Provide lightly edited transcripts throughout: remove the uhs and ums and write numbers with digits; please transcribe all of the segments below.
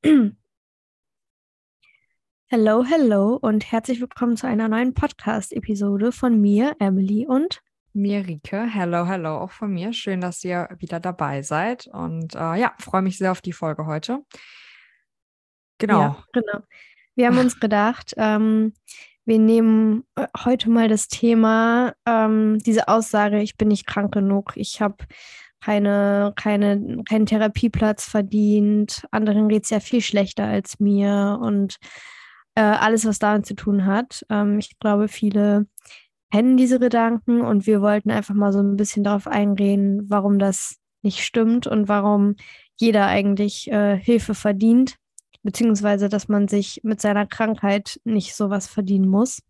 Hello, hello und herzlich willkommen zu einer neuen Podcast-Episode von mir, Emily und Mir, Rike. Hello, hello, auch von mir. Schön, dass ihr wieder dabei seid. Und ja, freue mich sehr auf die Folge heute. ja, Genau. genau. Wir haben uns gedacht, wir nehmen heute mal das Thema, diese Aussage, ich bin nicht krank genug, ich habe keinen Therapieplatz verdient, anderen geht es ja viel schlechter als mir und alles, was damit zu tun hat. Ich glaube, viele kennen diese Gedanken und wir wollten einfach mal so ein bisschen darauf eingehen, warum das nicht stimmt und warum jeder eigentlich Hilfe verdient, beziehungsweise dass man sich mit seiner Krankheit nicht sowas verdienen muss.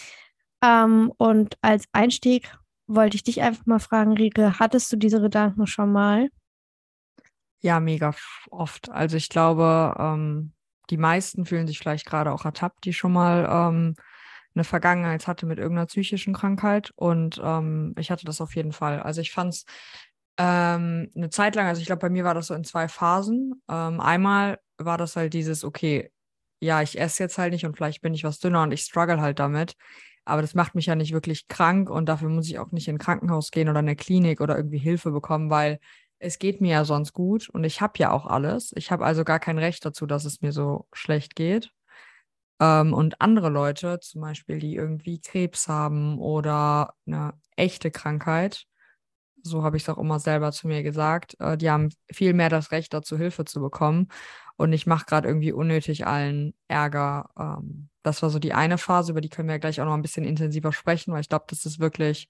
Und als Einstieg wollte ich dich einfach mal fragen, Rike, hattest du diese Gedanken schon mal? Ja, mega oft. Also ich glaube, die meisten fühlen sich vielleicht gerade auch ertappt, die schon mal eine Vergangenheit hatte mit irgendeiner psychischen Krankheit. Und ich hatte das auf jeden Fall. Also ich fand es eine Zeit lang, also ich glaube, bei mir war das so in zwei Phasen. Einmal war das halt dieses, okay, ja, ich esse jetzt halt nicht und vielleicht bin ich was dünner und ich struggle halt damit. Aber das macht mich ja nicht wirklich krank und dafür muss ich auch nicht in ein Krankenhaus gehen oder in eine Klinik oder irgendwie Hilfe bekommen, weil es geht mir ja sonst gut und ich habe ja auch alles. Ich habe also gar kein Recht dazu, dass es mir so schlecht geht. Und andere Leute, zum Beispiel, die irgendwie Krebs haben oder eine echte Krankheit, so habe ich es auch immer selber zu mir gesagt, die haben viel mehr das Recht dazu, Hilfe zu bekommen. Und ich mache gerade irgendwie unnötig allen Ärger. Das war so die eine Phase, über die können wir ja gleich auch noch ein bisschen intensiver sprechen, weil ich glaube, das ist wirklich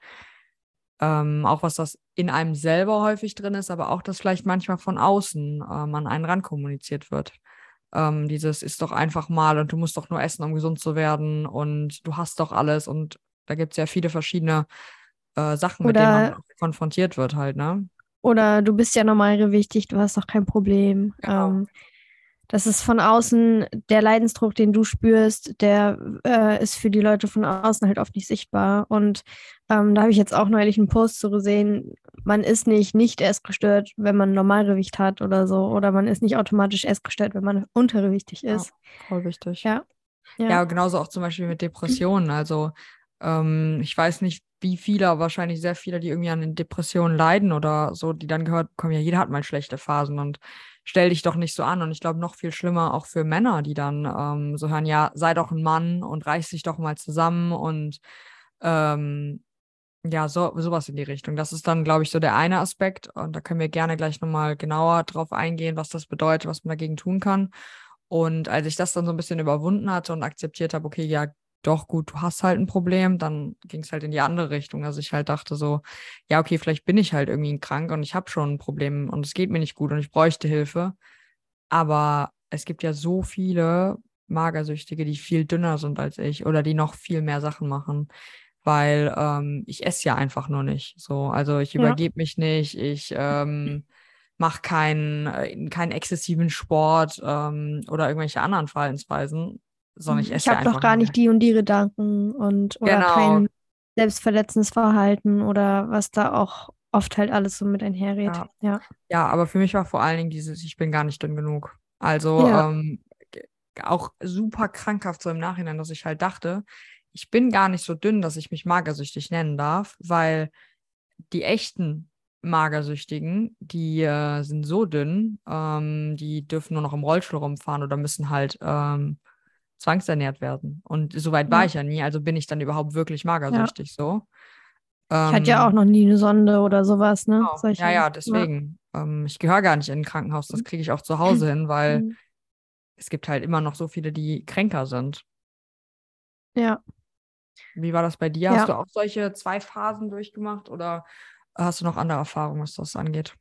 auch was, das in einem selber häufig drin ist, aber auch, dass vielleicht manchmal von außen an einen ran kommuniziert wird. Dieses ist doch einfach mal und du musst doch nur essen, um gesund zu werden und du hast doch alles und da gibt es ja viele verschiedene Sachen, mit denen man Oder, auch konfrontiert wird halt, ne? oder du bist ja normalgewichtig, du hast doch kein Problem. Genau. Das ist von außen, der Leidensdruck, den du spürst, der ist für die Leute von außen halt oft nicht sichtbar. Und da habe ich jetzt auch neulich einen Post so gesehen, man ist nicht essgestört, wenn man Normalgewicht hat oder so. Oder man ist nicht automatisch essgestört, wenn man untergewichtig Ja, ist. voll wichtig. Ja, ja. Ja, genauso auch zum Beispiel mit Depressionen. Also ich weiß nicht, wie viele, aber wahrscheinlich sehr viele, die irgendwie an den Depressionen leiden oder so, die dann gehört bekommen, ja, jeder hat mal schlechte Phasen und stell dich doch nicht so an. Und ich glaube, noch viel schlimmer auch für Männer, die dann so hören, ja, sei doch ein Mann und reiß dich doch mal zusammen und ähm, ja, sowas in die Richtung. Das ist dann, glaube ich, so der eine Aspekt. Und da können wir gerne gleich nochmal genauer drauf eingehen, was das bedeutet, was man dagegen tun kann. Und als ich das dann so ein bisschen überwunden hatte und akzeptiert habe, okay, ja, doch gut, du hast halt ein Problem, dann ging es halt in die andere Richtung, dass ich halt dachte so, ja, okay, vielleicht bin ich halt irgendwie krank und ich habe schon ein Problem und es geht mir nicht gut und ich bräuchte Hilfe. Aber es gibt ja so viele Magersüchtige, die viel dünner sind als ich oder die noch viel mehr Sachen machen, weil ich esse ja einfach nur nicht. So, also ich Ja. übergebe mich nicht, ich mache keinen exzessiven Sport oder irgendwelche anderen Verhaltensweisen, sondern ich Ich esse ja habe doch einfach gar nur. nicht die und die Gedanken und oder Genau, kein selbstverletzendes Verhalten oder was da auch oft halt alles so mit einhergeht. ja. Ja. Ja, aber für mich war vor allen Dingen dieses, ich bin gar nicht dünn genug. Also Ja. auch super krankhaft so im Nachhinein, dass ich halt dachte, ich bin gar nicht so dünn, dass ich mich magersüchtig nennen darf, weil die echten Magersüchtigen, die sind so dünn, die dürfen nur noch im Rollstuhl rumfahren oder müssen halt zwangsernährt werden. Und so weit war Ja. ich ja nie, also bin ich dann überhaupt wirklich Ja. magersüchtig so. Ich hatte ja auch Ähm, noch nie eine Sonde oder sowas, ne? Genau. Ja, Solche. ja, Ja. deswegen. Ich gehöre gar nicht in ein Krankenhaus. Das kriege ich auch zu Hause hin, weil Mhm. es gibt halt immer noch so viele, die kränker sind. Ja. Wie war das bei dir? Hast Ja. du auch solche zwei Phasen durchgemacht oder hast du noch andere Erfahrungen, was das angeht?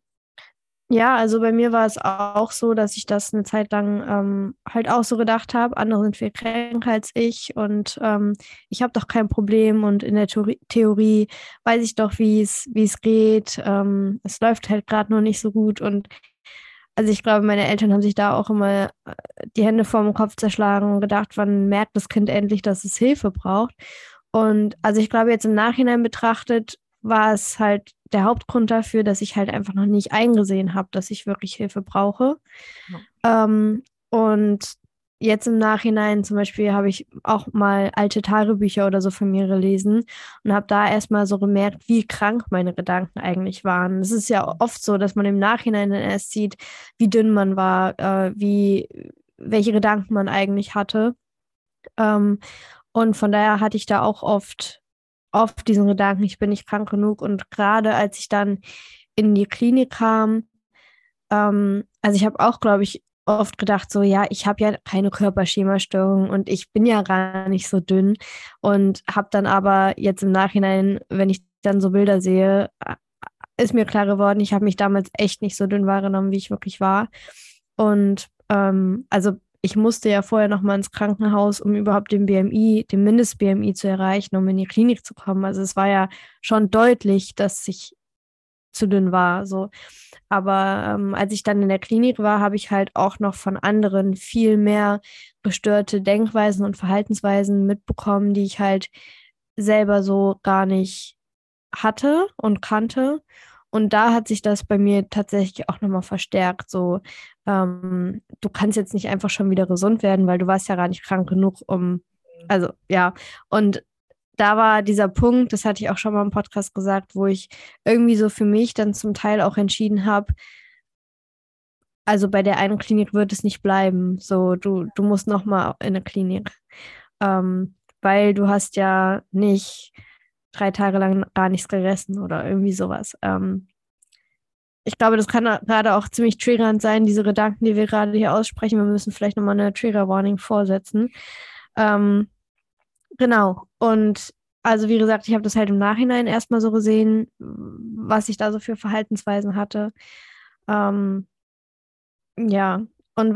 Ja, also bei mir war es auch so, dass ich das eine Zeit lang halt auch so gedacht habe, andere sind viel kränker als ich und ich habe doch kein Problem und in der Theorie weiß ich doch, wie es geht. Es läuft halt gerade nur nicht so gut und also ich glaube, meine Eltern haben sich da auch immer die Hände vorm Kopf zerschlagen und gedacht, wann merkt das Kind endlich, dass es Hilfe braucht. Und also ich glaube, jetzt im Nachhinein betrachtet, war es halt der Hauptgrund dafür, dass ich halt einfach noch nicht eingesehen habe, dass ich wirklich Hilfe brauche. Ja. Ähm, Und jetzt im Nachhinein zum Beispiel habe ich auch mal alte Tagebücher oder so von mir gelesen und habe da erstmal so gemerkt, wie krank meine Gedanken eigentlich waren. Es ist ja oft so, dass man im Nachhinein dann erst sieht, wie dünn man war, welche Gedanken man eigentlich hatte. Ähm, und von daher hatte ich da auch oft diesen Gedanken, ich bin nicht krank genug. Und gerade als ich dann in die Klinik kam, also ich habe auch, glaube ich, oft gedacht, so, ja, ich habe ja keine Körperschemastörung und ich bin ja gar nicht so dünn. Und habe dann aber jetzt im Nachhinein, wenn ich dann so Bilder sehe, ist mir klar geworden, ich habe mich damals echt nicht so dünn wahrgenommen, wie ich wirklich war. Und also ich musste ja vorher noch mal ins Krankenhaus, um überhaupt den BMI, den Mindest-BMI zu erreichen, um in die Klinik zu kommen. Also es war ja schon deutlich, dass ich zu dünn war. So. Aber als ich dann in der Klinik war, habe ich halt auch noch von anderen viel mehr gestörte Denkweisen und Verhaltensweisen mitbekommen, die ich halt selber so gar nicht hatte und kannte. Und da hat sich das bei mir tatsächlich auch nochmal verstärkt. So, du kannst jetzt nicht einfach schon wieder gesund werden, weil du warst ja gar nicht krank genug, also ja. Und da war dieser Punkt, das hatte ich auch schon mal im Podcast gesagt, wo ich irgendwie so für mich dann zum Teil auch entschieden habe, also bei der einen Klinik wird es nicht bleiben. So, du musst noch mal in eine Klinik. Weil du hast ja nicht 3 Tage lang gar nichts gegessen oder irgendwie sowas. Ich glaube, das kann gerade auch ziemlich triggernd sein, diese Gedanken, die wir gerade hier aussprechen. Wir müssen vielleicht nochmal eine Trigger Warning vorsetzen. Ähm, genau. Und also wie gesagt, ich habe das halt im Nachhinein erstmal so gesehen, was ich da so für Verhaltensweisen hatte. Ähm, ja. Und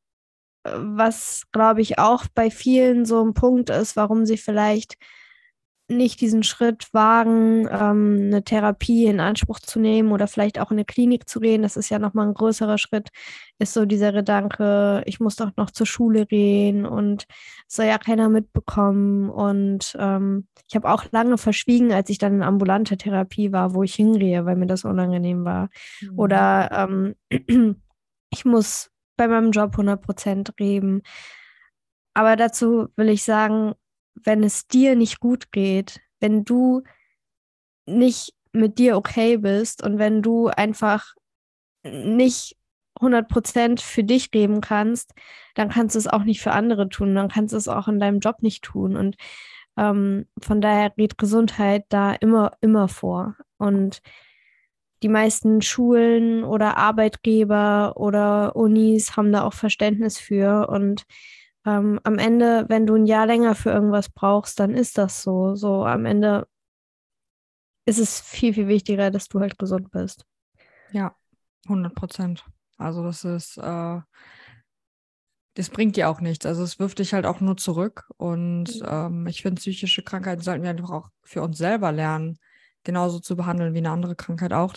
was glaube ich auch bei vielen so ein Punkt ist, warum sie vielleicht nicht diesen Schritt wagen, eine Therapie in Anspruch zu nehmen oder vielleicht auch in eine Klinik zu gehen, das ist ja nochmal ein größerer Schritt, ist so dieser Gedanke, ich muss doch noch zur Schule gehen und es soll ja keiner mitbekommen. Und ich habe auch lange verschwiegen, als ich dann in ambulanter Therapie war, wo ich hingehe, weil mir das unangenehm war. Mhm. Oder ich muss bei meinem Job 100% geben. Aber dazu will ich sagen, wenn es dir nicht gut geht, wenn du nicht mit dir okay bist und wenn du einfach nicht 100% für dich geben kannst, dann kannst du es auch nicht für andere tun. Dann kannst du es auch in deinem Job nicht tun. Und von daher geht Gesundheit da immer vor. Und die meisten Schulen oder Arbeitgeber oder Unis haben da auch Verständnis für. Und am Ende, wenn du ein Jahr länger für irgendwas brauchst, dann ist das so. So am Ende ist es viel wichtiger, dass du halt gesund bist. Ja, 100%. Also das bringt dir auch nichts. Also es wirft dich halt auch nur zurück. Und Mhm. ich finde, psychische Krankheiten sollten wir einfach auch für uns selber lernen, genauso zu behandeln wie eine andere Krankheit auch.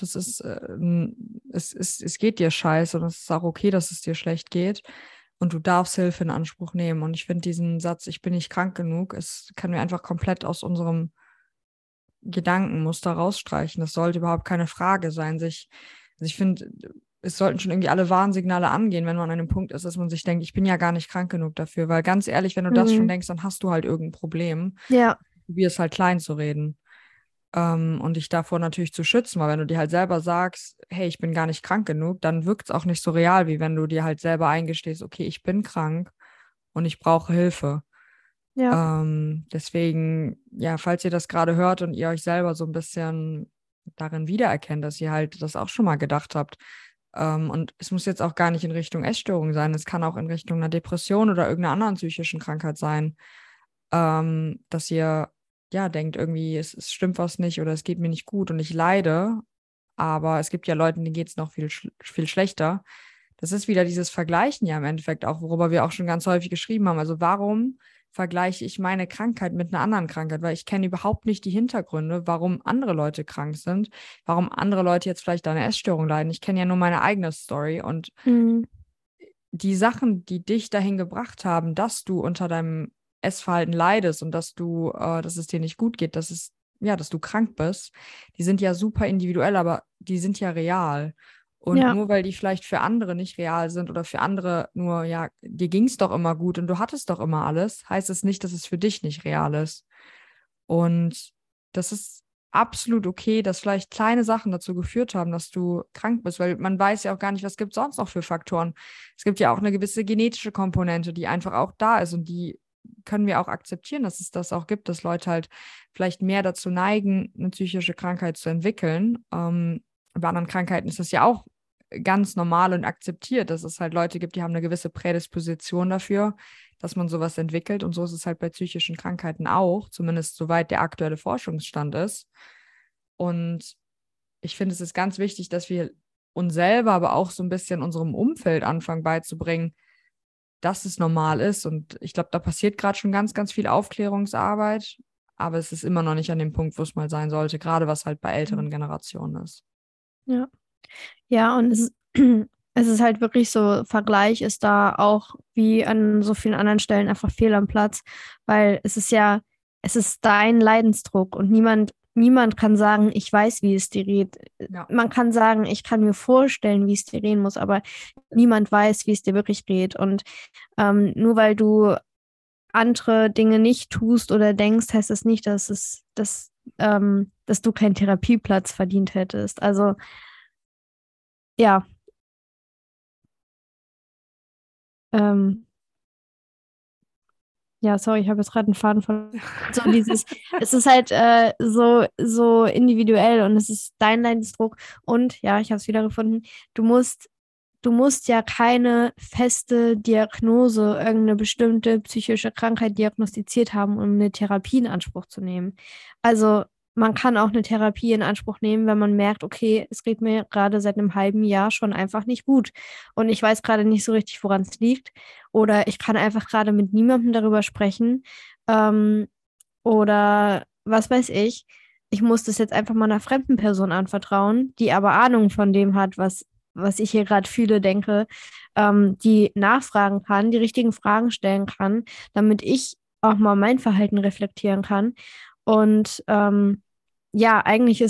Es geht dir scheiße und es ist auch okay, dass es dir schlecht geht. Und du darfst Hilfe in Anspruch nehmen. Und ich finde diesen Satz, ich bin nicht krank genug, es können wir einfach komplett aus unserem Gedankenmuster rausstreichen. Das sollte überhaupt keine Frage sein. Also ich finde, es sollten schon irgendwie alle Warnsignale angehen, wenn man an einem Punkt ist, dass man sich denkt, ich bin ja gar nicht krank genug dafür. Weil ganz ehrlich, wenn du das schon Mhm. denkst, dann hast du halt irgendein Problem. Ja, Probier es halt klein zu reden. Und dich davor natürlich zu schützen, weil wenn du dir halt selber sagst, hey, ich bin gar nicht krank genug, dann wirkt es auch nicht so real, wie wenn du dir halt selber eingestehst, okay, ich bin krank und ich brauche Hilfe. ja. Deswegen, ja, falls ihr das gerade hört und ihr euch selber so ein bisschen darin wiedererkennt, dass ihr halt das auch schon mal gedacht habt. Und es muss jetzt auch gar nicht in Richtung Essstörung sein, es kann auch in Richtung einer Depression oder irgendeiner anderen psychischen Krankheit sein, dass ihr ja denkt, irgendwie, es stimmt was nicht oder es geht mir nicht gut und ich leide. Aber es gibt ja Leuten, denen geht es noch viel schlechter. Das ist wieder dieses Vergleichen ja im Endeffekt auch, worüber wir auch schon ganz häufig geschrieben haben. Also warum vergleiche ich meine Krankheit mit einer anderen Krankheit? Weil ich kenne überhaupt nicht die Hintergründe, warum andere Leute krank sind, warum andere Leute jetzt vielleicht an einer Essstörung leiden. Ich kenne ja nur meine eigene Story und Mhm. die Sachen, die dich dahin gebracht haben, dass du unter deinem Essverhalten leidest und dass es dir nicht gut geht, dass du krank bist, die sind ja super individuell, aber die sind ja real. Und Ja, nur weil die vielleicht für andere nicht real sind oder für andere nur, ja, dir ging es doch immer gut und du hattest doch immer alles, heißt es nicht, dass es für dich nicht real ist. Und das ist absolut okay, dass vielleicht kleine Sachen dazu geführt haben, dass du krank bist, weil man weiß ja auch gar nicht, was gibt es sonst noch für Faktoren. Es gibt ja auch eine gewisse genetische Komponente, die einfach auch da ist und die können wir auch akzeptieren, dass es das auch gibt, dass Leute halt vielleicht mehr dazu neigen, eine psychische Krankheit zu entwickeln. Bei anderen Krankheiten ist das ja auch ganz normal und akzeptiert, dass es halt Leute gibt, die haben eine gewisse Prädisposition dafür, dass man sowas entwickelt. Und so ist es halt bei psychischen Krankheiten auch, zumindest soweit der aktuelle Forschungsstand ist. Und ich finde, es ist ganz wichtig, dass wir uns selber, aber auch so ein bisschen unserem Umfeld anfangen beizubringen, dass es normal ist. Und ich glaube, da passiert gerade schon ganz, ganz viel Aufklärungsarbeit. Aber es ist immer noch nicht an dem Punkt, wo es mal sein sollte, gerade was halt bei älteren Generationen ist. ja. Ja, und es ist halt wirklich so, Vergleich ist da auch wie an so vielen anderen Stellen einfach fehl am Platz, weil es ist ja, es ist dein Leidensdruck und niemand kann sagen, ich weiß, wie es dir geht. Ja. Man kann sagen, ich kann mir vorstellen, wie es dir gehen muss, aber niemand weiß, wie es dir wirklich geht. Und nur weil du andere Dinge nicht tust oder denkst, heißt das nicht, dass du keinen Therapieplatz verdient hättest. Also ja, ähm, ja, sorry, ich habe jetzt gerade einen Faden von so dieses, es ist halt so individuell und es ist dein Leidensdruck und ja, ich habe es wiedergefunden. Du musst, du musst ja keine feste Diagnose, irgendeine bestimmte psychische Krankheit diagnostiziert haben, um eine Therapie in Anspruch zu nehmen. Also man kann auch eine Therapie in Anspruch nehmen, wenn man merkt, okay, es geht mir gerade seit einem halben Jahr schon einfach nicht gut und ich weiß gerade nicht so richtig, woran es liegt. Oder ich kann einfach gerade mit niemandem darüber sprechen. Ähm, oder was weiß ich. Ich muss das jetzt einfach mal einer fremden Person anvertrauen, die aber Ahnung von dem hat, was ich hier gerade fühle, denke, die nachfragen kann, die richtigen Fragen stellen kann, damit ich auch mal mein Verhalten reflektieren kann. Und ja, eigentlich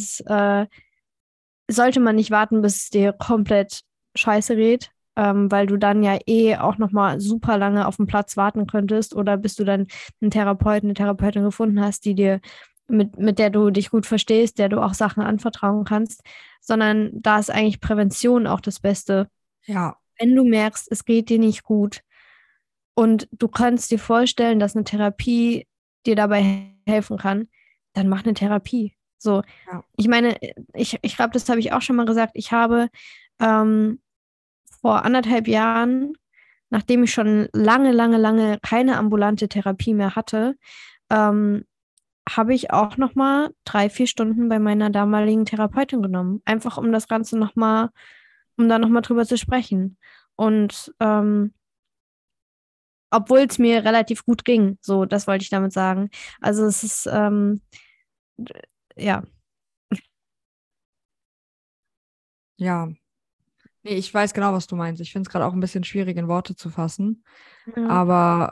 sollte man nicht warten, bis es dir komplett scheiße geht, weil du dann ja eh auch noch mal super lange auf dem Platz warten könntest oder bis du dann einen Therapeuten, eine Therapeutin gefunden hast, mit der du dich gut verstehst, der du auch Sachen anvertrauen kannst, sondern da ist eigentlich Prävention auch das Beste. Ja, Wenn du merkst, es geht dir nicht gut und du kannst dir vorstellen, dass eine Therapie dir dabei helfen kann, dann mach eine Therapie. So, ja. ich meine, ich glaube, das habe ich auch schon mal gesagt. Ich habe ähm, vor 1,5 Jahren, nachdem ich schon lange, lange, lange keine ambulante Therapie mehr hatte, ähm, habe ich auch noch mal 3, 4 Stunden bei meiner damaligen Therapeutin genommen. Einfach um das Ganze noch mal, um da noch mal drüber zu sprechen. Und obwohl es mir relativ gut ging, so, das wollte ich damit sagen. Also es ist, ja, Ja. Nee, ich weiß genau, was du meinst. Ich finde es gerade auch ein bisschen schwierig in Worte zu fassen. ja, Aber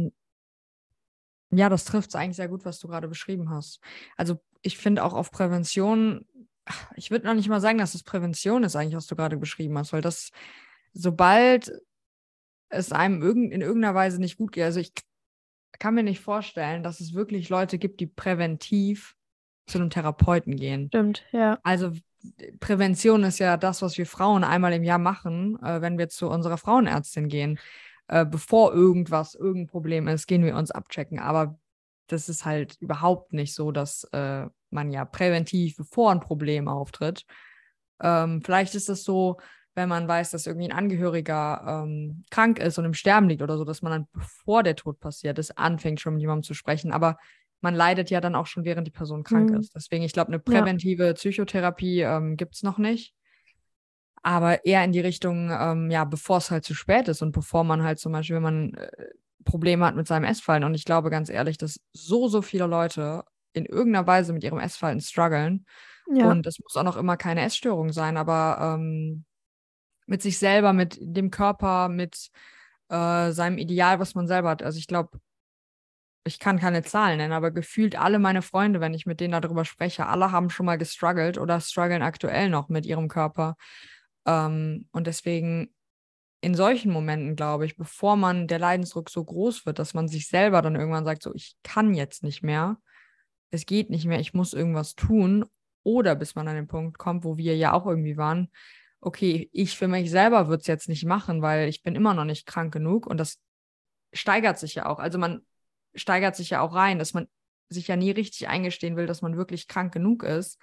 ja, das trifft es eigentlich sehr gut, was du gerade beschrieben hast. Also ich finde auch auf Prävention, ich würde noch nicht mal sagen, dass es Prävention ist eigentlich, was du gerade beschrieben hast, weil das, sobald es einem in irgendeiner Weise nicht gut geht, also ich kann mir nicht vorstellen, dass es wirklich Leute gibt, die präventiv zu einem Therapeuten gehen. stimmt, ja, Also Prävention ist ja das, was wir Frauen einmal im Jahr machen, wenn wir zu unserer Frauenärztin gehen. Bevor irgendein Problem ist, gehen wir uns abchecken. Aber das ist halt überhaupt nicht so, dass man ja präventiv, bevor ein Problem auftritt. Vielleicht ist es so, wenn man weiß, dass irgendwie ein Angehöriger krank ist und im Sterben liegt oder so, dass man dann, bevor der Tod passiert ist, anfängt schon mit jemandem zu sprechen. Aber man leidet ja dann auch schon, während die Person krank hm, ist. Deswegen, ich glaube, eine ja, präventive Psychotherapie gibt es noch nicht. Aber eher in die Richtung, ja, bevor es halt zu spät ist und bevor man halt zum Beispiel, wenn man Probleme hat mit seinem Essverhalten. Und ich glaube ganz ehrlich, dass so viele Leute in irgendeiner Weise mit ihrem Essverhalten strugglen. ja, Und es muss auch noch immer keine Essstörung sein, aber mit sich selber, mit dem Körper, mit seinem Ideal, was man selber hat. Also ich glaube, ich kann keine Zahlen nennen, aber gefühlt alle meine Freunde, wenn ich mit denen darüber spreche, alle haben schon mal gestruggelt oder strugglen aktuell noch mit ihrem Körper. Und deswegen in solchen Momenten, glaube ich, bevor der Leidensdruck so groß wird, dass man sich selber dann irgendwann sagt, so, ich kann jetzt nicht mehr, es geht nicht mehr, ich muss irgendwas tun. Oder bis man an den Punkt kommt, wo wir ja auch irgendwie waren, okay, ich für mich selber würde es jetzt nicht machen, weil ich bin immer noch nicht krank genug. Und das steigert sich ja auch. Also man steigert sich ja auch rein, dass man sich ja nie richtig eingestehen will, dass man wirklich krank genug ist.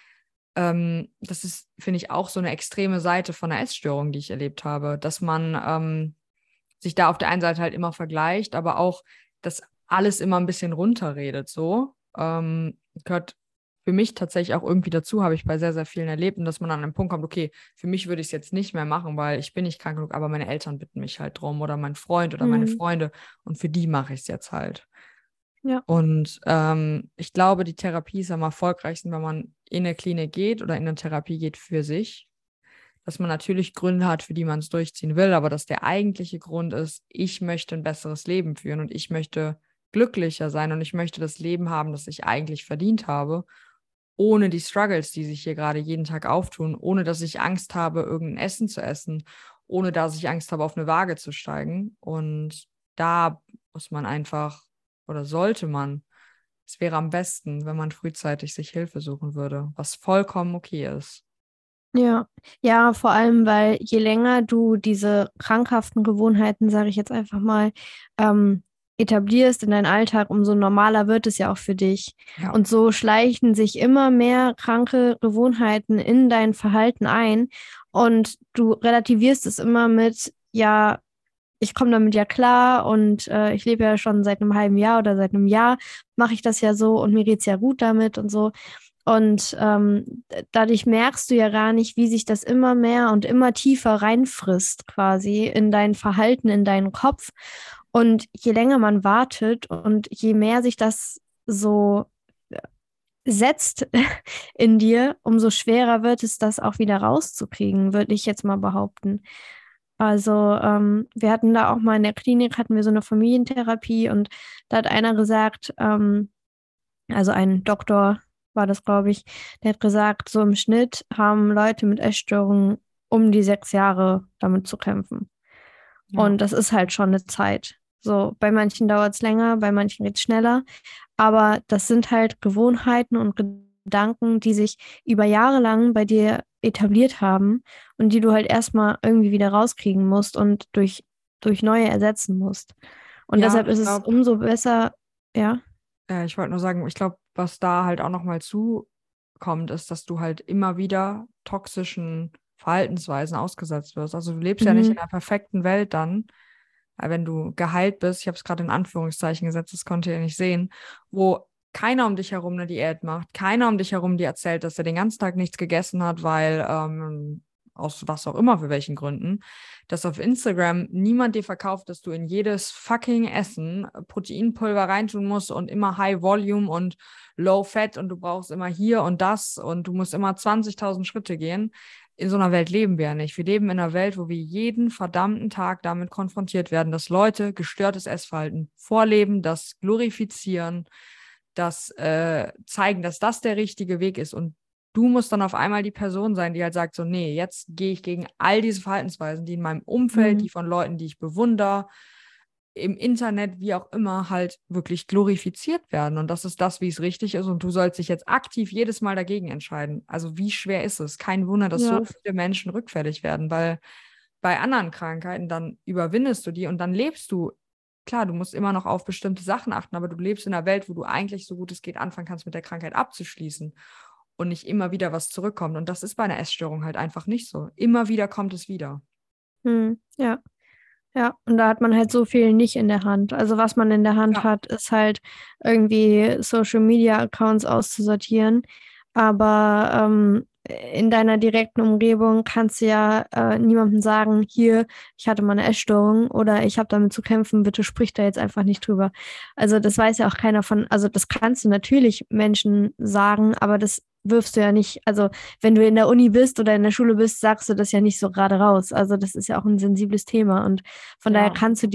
Das ist, finde ich, auch so eine extreme Seite von einer Essstörung, die ich erlebt habe, dass man sich da auf der einen Seite halt immer vergleicht, aber auch das alles immer ein bisschen runterredet. So gehört für mich tatsächlich auch irgendwie dazu, habe ich bei sehr, sehr vielen erlebt, und dass man an einen Punkt kommt, okay, für mich würde ich es jetzt nicht mehr machen, weil ich bin nicht krank genug, aber meine Eltern bitten mich halt drum oder mein Freund oder meine Mhm. Freunde, und für die mache ich es jetzt halt. Ja. Und ich glaube, die Therapie ist am erfolgreichsten, wenn man in eine Klinik geht oder in eine Therapie geht für sich. Dass man natürlich Gründe hat, für die man es durchziehen will, aber dass der eigentliche Grund ist, ich möchte ein besseres Leben führen und ich möchte glücklicher sein und ich möchte das Leben haben, das ich eigentlich verdient habe, ohne die Struggles, die sich hier gerade jeden Tag auftun, ohne dass ich Angst habe, irgendein Essen zu essen, ohne dass ich Angst habe, auf eine Waage zu steigen. Und da muss man einfach oder sollte man, es wäre am besten, wenn man frühzeitig sich Hilfe suchen würde, was vollkommen okay ist. Ja, ja, vor allem, weil je länger du diese krankhaften Gewohnheiten, sage ich jetzt einfach mal, ähm, etablierst in deinen Alltag, umso normaler wird es ja auch für dich. Ja, Und so schleichen sich immer mehr kranke Gewohnheiten in dein Verhalten ein und du relativierst es immer mit, ja, ich komme damit ja klar und ich lebe ja schon seit einem halben Jahr oder seit einem Jahr mache ich das ja so und mir geht's ja gut damit und so. Und dadurch merkst du ja gar nicht, wie sich das immer mehr und immer tiefer reinfrisst, quasi in dein Verhalten, in deinen Kopf. Und je länger man wartet und je mehr sich das so setzt in dir, umso schwerer wird es, das auch wieder rauszukriegen, würde ich jetzt mal behaupten. Also wir hatten da auch mal in der Klinik, hatten wir so eine Familientherapie und da hat einer gesagt, also ein Doktor war das, glaube ich, der hat gesagt, so im Schnitt haben Leute mit Essstörungen um die 6 Jahre damit zu kämpfen. ja. Und das ist halt schon eine Zeit. So, bei manchen dauert es länger, bei manchen geht es schneller. Aber das sind halt Gewohnheiten und Gedanken, die sich über Jahre lang bei dir etabliert haben und die du halt erstmal irgendwie wieder rauskriegen musst und durch neue ersetzen musst. Und Ja, und deshalb ist ich es glaube, umso besser, ja. ich wollte nur sagen, ich glaube, was da halt auch nochmal zukommt, ist, dass du halt immer wieder toxischen Verhaltensweisen ausgesetzt wirst. Also du lebst ja nicht in Mhm. einer perfekten Welt dann, wenn du geheilt bist, ich habe es gerade in Anführungszeichen gesetzt, das konnte ihr nicht sehen, wo keiner um dich herum eine Diät macht, keiner um dich herum dir erzählt, dass er den ganzen Tag nichts gegessen hat, weil aus was auch immer, für welchen Gründen, dass auf Instagram niemand dir verkauft, dass du in jedes fucking Essen Proteinpulver reintun musst und immer High Volume und Low Fat und du brauchst immer hier und das und du musst immer 20.000 Schritte gehen. In so einer Welt leben wir ja nicht. Wir leben in einer Welt, wo wir jeden verdammten Tag damit konfrontiert werden, dass Leute gestörtes Essverhalten vorleben, das glorifizieren, das zeigen, dass das der richtige Weg ist. Und du musst dann auf einmal die Person sein, die halt sagt, so, nee, jetzt gehe ich gegen all diese Verhaltensweisen, die in meinem Umfeld, Mhm. die von Leuten, die ich bewundere, im Internet, wie auch immer, halt wirklich glorifiziert werden. Und das ist das, wie es richtig ist. Und du sollst dich jetzt aktiv jedes Mal dagegen entscheiden. Also wie schwer ist es? Kein Wunder, dass Ja. so viele Menschen rückfällig werden, weil bei anderen Krankheiten, dann überwindest du die und dann lebst du. Klar, du musst immer noch auf bestimmte Sachen achten, aber du lebst in einer Welt, wo du eigentlich so gut es geht anfangen kannst, mit der Krankheit abzuschließen und nicht immer wieder was zurückkommt. Und das ist bei einer Essstörung halt einfach nicht so. Immer wieder kommt es wieder. Mhm. Ja. Ja, und da hat man halt so viel nicht in der Hand. Also was man in der Hand Ja, hat, ist halt irgendwie Social Media Accounts auszusortieren. Aber in deiner direkten Umgebung kannst du ja niemandem sagen, hier, ich hatte mal eine Essstörung oder ich habe damit zu kämpfen, bitte sprich da jetzt einfach nicht drüber. Also das weiß ja auch keiner von, also das kannst du natürlich Menschen sagen, aber das wirfst du ja nicht, also wenn du in der Uni bist oder in der Schule bist, sagst du das ja nicht so gerade raus. Also das ist ja auch ein sensibles Thema und von daher ja. kannst du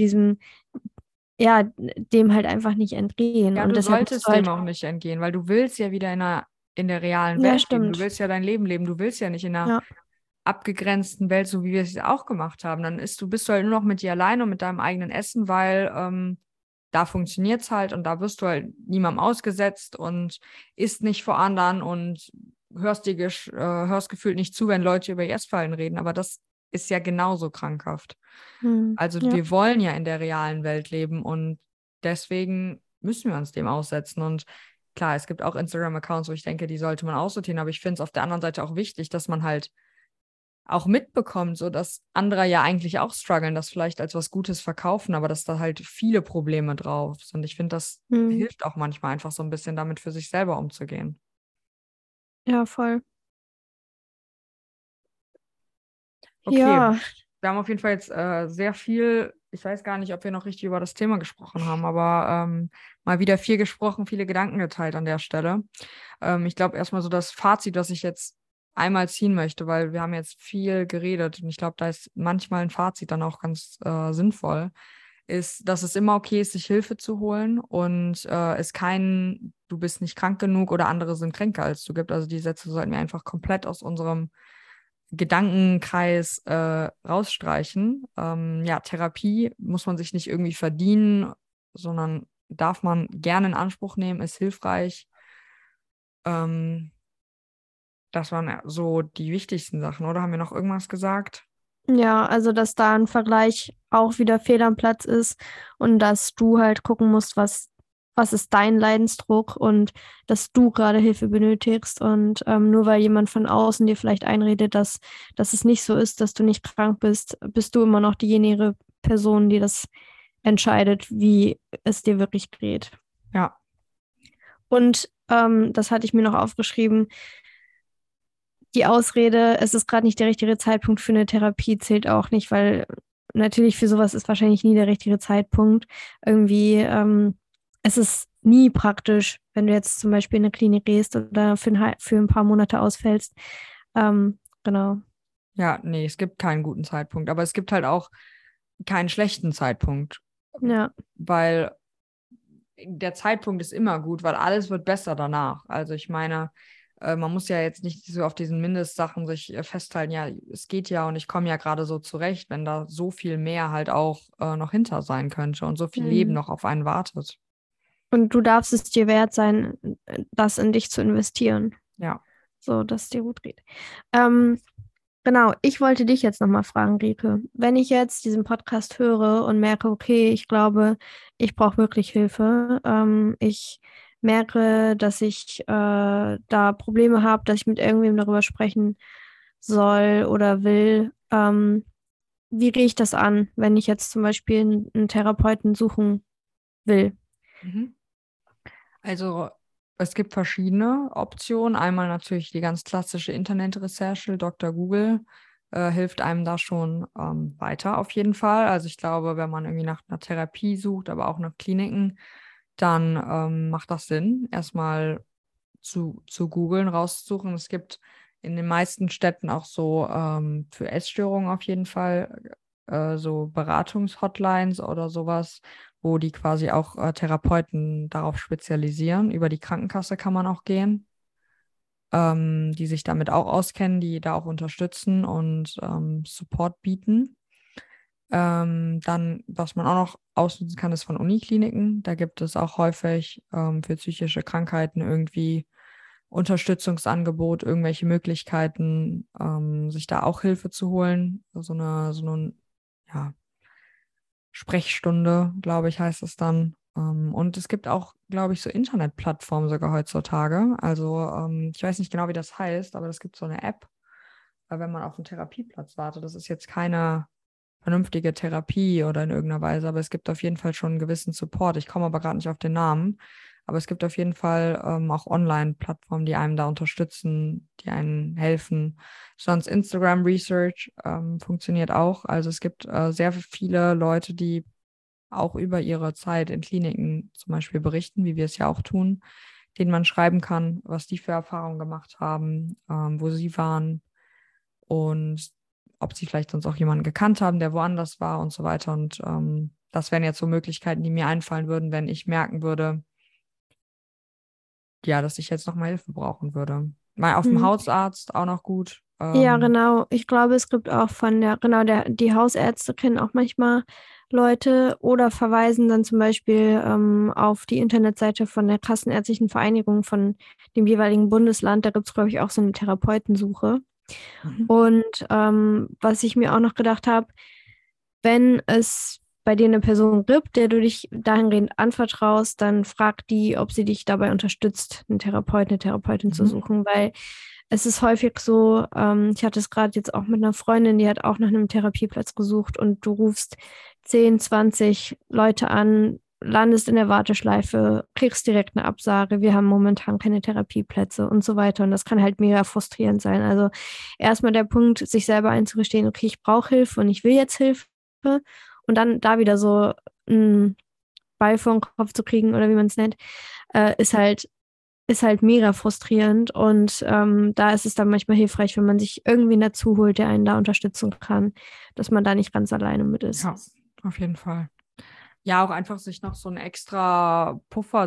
ja, dem halt einfach nicht entgehen. Ja, Und du deshalb musst du solltest dem halt, auch nicht entgehen, weil du willst ja wieder in der realen ja, Welt leben. Du stimmt. willst ja dein Leben leben. Du willst ja nicht in einer Ja, abgegrenzten Welt, so wie wir es auch gemacht haben. Dann bist du halt nur noch mit dir alleine und mit deinem eigenen Essen, weil da funktioniert es halt und da wirst du halt niemandem ausgesetzt und isst nicht vor anderen und hörst gefühlt nicht zu, wenn Leute über ihr Essverhalten reden. Aber das ist ja genauso krankhaft. Also Ja. wir wollen ja in der realen Welt leben und deswegen müssen wir uns dem aussetzen. Und klar, es gibt auch Instagram-Accounts, wo ich denke, die sollte man aussortieren, aber ich finde es auf der anderen Seite auch wichtig, dass man halt auch mitbekommt, so dass andere ja eigentlich auch strugglen, das vielleicht als was Gutes verkaufen, aber dass da halt viele Probleme drauf sind. Und ich finde, das Hm. hilft auch manchmal einfach so ein bisschen damit für sich selber umzugehen. Ja, voll. Okay, Ja, wir haben auf jeden Fall jetzt sehr viel, ich weiß gar nicht, ob wir noch richtig über das Thema gesprochen haben, aber mal wieder viel gesprochen, viele Gedanken geteilt an der Stelle. Ich glaube erstmal so das Fazit, was ich jetzt einmal ziehen möchte, weil wir haben jetzt viel geredet und ich glaube, da ist manchmal ein Fazit dann auch ganz sinnvoll, ist, dass es immer okay ist, sich Hilfe zu holen und es keinen, du bist nicht krank genug oder andere sind kränker als du gibt. Also die Sätze sollten wir einfach komplett aus unserem Gedankenkreis rausstreichen. Ja, Therapie muss man sich nicht irgendwie verdienen, sondern darf man gerne in Anspruch nehmen, ist hilfreich. Ähm, Das waren ja so die wichtigsten Sachen, oder? Haben wir noch irgendwas gesagt? ja, also dass da ein Vergleich auch wieder fehl am Platz ist und dass du halt gucken musst, was ist dein Leidensdruck und dass du gerade Hilfe benötigst. Und nur weil jemand von außen dir vielleicht einredet, dass es nicht so ist, dass du nicht krank bist, bist du immer noch diejenige Person, die das entscheidet, wie es dir wirklich geht. Ja, Und das hatte ich mir noch aufgeschrieben. Die Ausrede, es ist gerade nicht der richtige Zeitpunkt für eine Therapie, zählt auch nicht, weil natürlich für sowas ist wahrscheinlich nie der richtige Zeitpunkt. Irgendwie, es ist nie praktisch, wenn du jetzt zum Beispiel in eine Klinik gehst oder für ein paar Monate ausfällst. Genau. ja, nee, es gibt keinen guten Zeitpunkt, aber es gibt halt auch keinen schlechten Zeitpunkt, Ja, weil der Zeitpunkt ist immer gut, weil alles wird besser danach. Also ich meine, man muss ja jetzt nicht so auf diesen Mindestsachen sich festhalten, ja, es geht ja und ich komme ja gerade so zurecht, wenn da so viel mehr halt auch noch hinter sein könnte und so viel Leben mhm. noch auf einen wartet. Und du darfst es dir wert sein, das in dich zu investieren, Ja. so dass es dir gut geht. Ähm, Genau, ich wollte dich jetzt nochmal fragen, Rike. Wenn ich jetzt diesen Podcast höre und merke, okay, ich glaube, ich brauche wirklich Hilfe, ich merke, dass ich da Probleme habe, dass ich mit irgendwem darüber sprechen soll oder will, wie gehe ich das an, wenn ich jetzt zum Beispiel einen Therapeuten suchen will? Mhm. Also es gibt verschiedene Optionen. Einmal natürlich die ganz klassische Internetrecherche, Dr. Google hilft einem da schon weiter auf jeden Fall. Also ich glaube, wenn man irgendwie nach einer Therapie sucht, aber auch nach Kliniken, dann macht das Sinn, erstmal zu googeln, rauszusuchen. Es gibt in den meisten Städten auch so für Essstörungen auf jeden Fall so Beratungshotlines oder sowas, wo die quasi auch Therapeuten darauf spezialisieren. Über die Krankenkasse kann man auch gehen, die sich damit auch auskennen, die da auch unterstützen und Support bieten. Dann, was man auch noch ausnutzen kann, ist von Unikliniken. Da gibt es auch häufig für psychische Krankheiten irgendwie Unterstützungsangebot, irgendwelche Möglichkeiten, sich da auch Hilfe zu holen. So eine ja, Sprechstunde, glaube ich, heißt es dann. Und es gibt auch, glaube ich, so Internetplattformen sogar heutzutage. Also ich weiß nicht genau, wie das heißt, aber es gibt so eine App, wenn man auf einen Therapieplatz wartet. Das ist jetzt keine vernünftige Therapie oder in irgendeiner Weise, aber es gibt auf jeden Fall schon einen gewissen Support. Ich komme aber gerade nicht auf den Namen. Aber es gibt auf jeden Fall auch Online-Plattformen, die einem da unterstützen, die einen helfen. Sonst Instagram Research funktioniert auch. Also es gibt sehr viele Leute, die auch über ihre Zeit in Kliniken zum Beispiel berichten, wie wir es ja auch tun, denen man schreiben kann, was die für Erfahrungen gemacht haben, wo sie waren und ob sie vielleicht sonst auch jemanden gekannt haben, der woanders war und so weiter. Und das wären jetzt so Möglichkeiten, die mir einfallen würden, wenn ich merken würde, ja, dass ich jetzt nochmal Hilfe brauchen würde. Mal auf dem Hm. Hausarzt auch noch gut. Ja, genau. Ich glaube, es gibt auch die Hausärzte kennen auch manchmal Leute oder verweisen dann zum Beispiel auf die Internetseite von der Kassenärztlichen Vereinigung von dem jeweiligen Bundesland. Da gibt es, glaube ich, auch so eine Therapeutensuche. Mhm. Und was ich mir auch noch gedacht habe, wenn es bei dir eine Person gibt, der du dich dahingehend anvertraust, dann frag die, ob sie dich dabei unterstützt, einen Therapeuten, eine Therapeutin zu Mhm. suchen, weil es ist häufig so, ich hatte es gerade jetzt auch mit einer Freundin, die hat auch nach einem Therapieplatz gesucht und du rufst 10, 20 Leute an, landest in der Warteschleife, kriegst direkt eine Absage, wir haben momentan keine Therapieplätze und so weiter. Und das kann halt mega frustrierend sein. Also erstmal der Punkt, sich selber einzugestehen, okay, ich brauche Hilfe und ich will jetzt Hilfe. Und dann da wieder so einen Ball vor den Kopf zu kriegen oder wie man es nennt, äh, ist halt, ist halt mega frustrierend. Und da ist es dann manchmal hilfreich, wenn man sich irgendwen dazu holt, der einen da unterstützen kann, dass man da nicht ganz alleine mit ist. Ja, auf jeden Fall. Ja, auch einfach sich noch so einen extra Puffer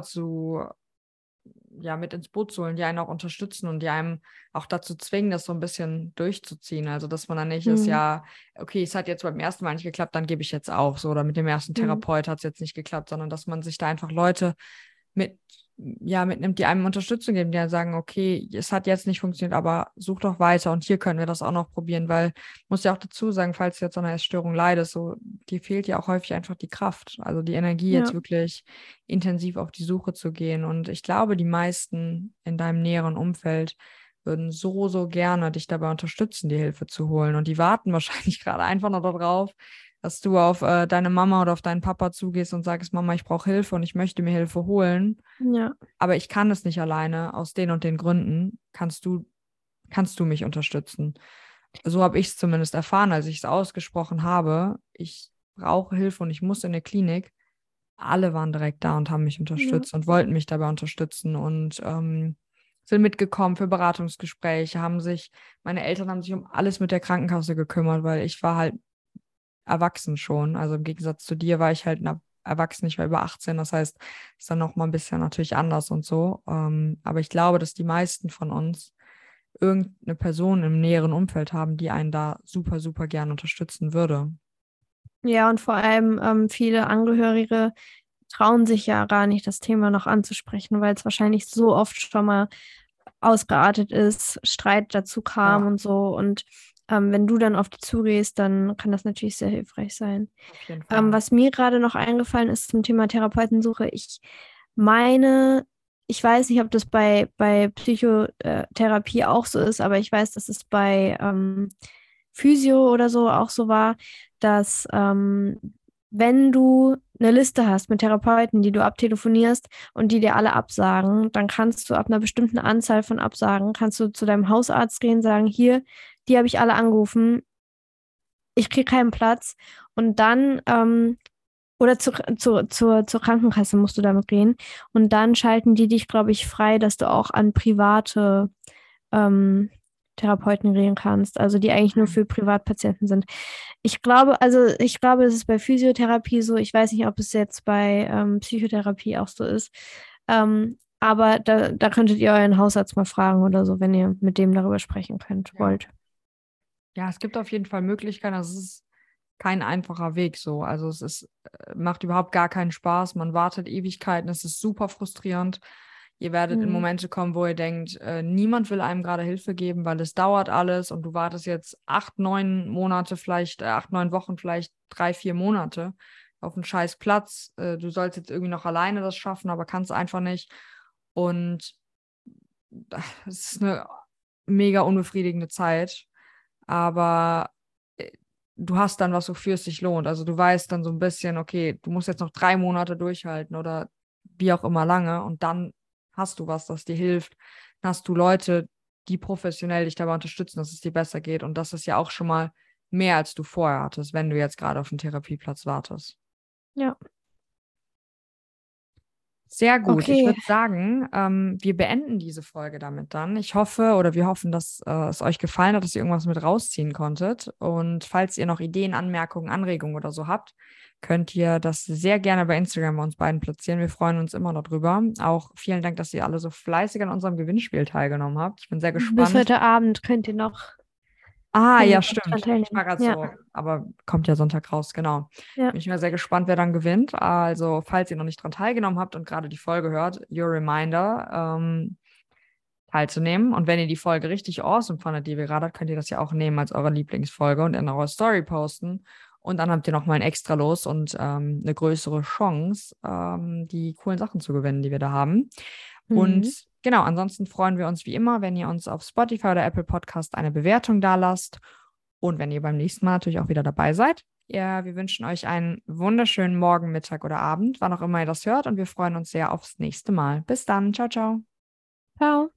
mit ins Boot zu holen, die einen auch unterstützen und die einem auch dazu zwingen, das so ein bisschen durchzuziehen. Also, dass man dann nicht ist, Hm. ja, okay, es hat jetzt beim ersten Mal nicht geklappt, dann gebe ich jetzt auf. So, oder mit dem ersten Hm. Therapeut hat es jetzt nicht geklappt, sondern dass man sich da einfach Leute mit, mitnimmt, die einem Unterstützung geben, die ja sagen, okay, es hat jetzt nicht funktioniert, aber such doch weiter und hier können wir das auch noch probieren, weil, muss ja auch dazu sagen, falls du jetzt an einer Essstörung leidest, so, dir fehlt ja auch häufig einfach die Kraft, also die Energie, jetzt Ja, wirklich intensiv auf die Suche zu gehen. Und ich glaube, die meisten in deinem näheren Umfeld würden so, so gerne dich dabei unterstützen, die Hilfe zu holen. Und die warten wahrscheinlich gerade einfach nur darauf, dass du auf deine Mama oder auf deinen Papa zugehst und sagst, Mama, ich brauche Hilfe und ich möchte mir Hilfe holen, ja, aber ich kann es nicht alleine, aus den und den Gründen. Kannst du mich unterstützen? So habe ich es zumindest erfahren, als ich es ausgesprochen habe. Ich brauche Hilfe und ich muss in eine Klinik. Alle waren direkt da und haben mich ja, unterstützt und wollten mich dabei unterstützen und sind mitgekommen für Beratungsgespräche, meine Eltern haben sich um alles mit der Krankenkasse gekümmert, weil ich war halt erwachsen schon. Also im Gegensatz zu dir war ich halt erwachsen, ich war über 18, das heißt, ist dann noch mal ein bisschen natürlich anders und so. Aber ich glaube, dass die meisten von uns irgendeine Person im näheren Umfeld haben, die einen da super, super gern unterstützen würde. ja, und vor allem viele Angehörige trauen sich ja gar nicht, das Thema noch anzusprechen, weil es wahrscheinlich so oft schon mal ausgeartet ist, Streit dazu kam Ja, und so. Und wenn du dann auf die zugehst, dann kann das natürlich sehr hilfreich sein. auf jeden Fall. Was mir gerade noch eingefallen ist zum Thema Therapeutensuche, ich meine, ich weiß nicht, ob das bei Psychotherapie auch so ist, aber ich weiß, dass es bei Physio oder so auch so war, dass wenn du eine Liste hast mit Therapeuten, die du abtelefonierst und die dir alle absagen, dann kannst du ab einer bestimmten Anzahl von Absagen, kannst du zu deinem Hausarzt gehen, sagen, hier, die habe ich alle angerufen, ich kriege keinen Platz. Und dann, oder zur Krankenkasse musst du damit gehen. Und dann schalten die dich, glaube ich, frei, dass du auch an private ähm, Therapeuten gehen kannst, also die eigentlich nur für Privatpatienten sind. Ich glaube, es ist bei Physiotherapie so. Ich weiß nicht, ob es jetzt bei Psychotherapie auch so ist. Aber da könntet ihr euren Hausarzt mal fragen oder so, wenn ihr mit dem darüber sprechen könnt, Ja. wollt. Ja, es gibt auf jeden Fall Möglichkeiten. Also es ist kein einfacher Weg so. Also macht überhaupt gar keinen Spaß. Man wartet Ewigkeiten. Es ist super frustrierend. Ihr werdet in Hm. Momente kommen, wo ihr denkt, niemand will einem gerade Hilfe geben, weil es dauert alles und du wartest jetzt 8, 9 Monate, vielleicht 8, 9 Wochen, vielleicht 3, 4 Monate auf einen scheiß Platz. Du sollst jetzt irgendwie noch alleine das schaffen, aber kannst einfach nicht. Und es ist eine mega unbefriedigende Zeit. Aber du hast dann was, wofür es sich lohnt. Also du weißt dann so ein bisschen, okay, du musst jetzt noch 3 Monate durchhalten oder wie auch immer lange und dann hast du was, das dir hilft. Dann hast du Leute, die professionell dich dabei unterstützen, dass es dir besser geht. Und das ist ja auch schon mal mehr, als du vorher hattest, wenn du jetzt gerade auf einen Therapieplatz wartest. Ja, Sehr gut. Ich okay. würde sagen, wir beenden diese Folge damit dann. Ich hoffe oder wir hoffen, dass es euch gefallen hat, dass ihr irgendwas mit rausziehen konntet. Und falls ihr noch Ideen, Anmerkungen, Anregungen oder so habt, könnt ihr das sehr gerne bei Instagram bei uns beiden platzieren. Wir freuen uns immer darüber. Auch vielen Dank, dass ihr alle so fleißig an unserem Gewinnspiel teilgenommen habt. Ich bin sehr Bis gespannt. heute Abend könnt ihr noch. Ah, Kann ja, ich nicht dran stimmt. Ich war teilnehmen. gerade Ja, so, aber kommt ja Sonntag raus, genau. ja. Bin ich mal sehr gespannt, wer dann gewinnt. Also, falls ihr noch nicht dran teilgenommen habt und gerade die Folge hört, your reminder, teilzunehmen. Und wenn ihr die Folge richtig awesome fandet, die wir gerade hatten, könnt ihr das ja auch nehmen als eure Lieblingsfolge und in eurer Story posten. Und dann habt ihr nochmal ein extra Los und eine größere Chance, die coolen Sachen zu gewinnen, die wir da haben. Und Mhm. genau, ansonsten freuen wir uns wie immer, wenn ihr uns auf Spotify oder Apple Podcast eine Bewertung da lasst. Und wenn ihr beim nächsten Mal natürlich auch wieder dabei seid. Ja, wir wünschen euch einen wunderschönen Morgen, Mittag oder Abend, wann auch immer ihr das hört. Und wir freuen uns sehr aufs nächste Mal. Bis dann. Ciao, ciao. Ciao.